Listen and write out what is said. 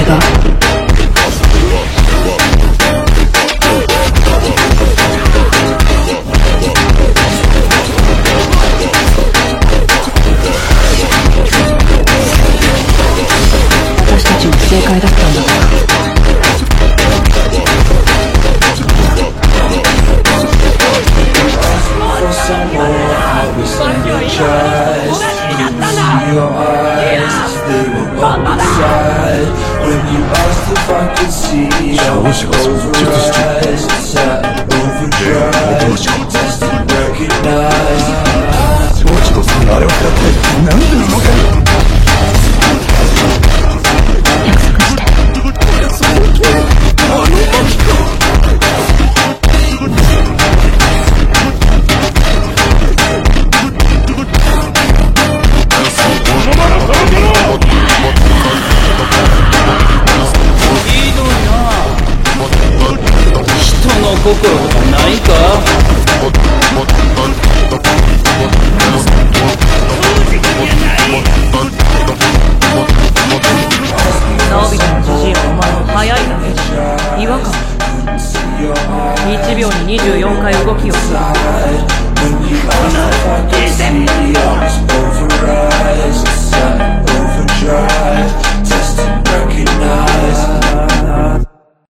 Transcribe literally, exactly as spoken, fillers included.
界が私たちも正解だったんだから。 上司がその術して上司がそんなあれをやってなんでうまかよ。 心とかないか？ ナオビトのじじいはお前は速いだけ違和感いちびょうににじゅうよんかい動きをする。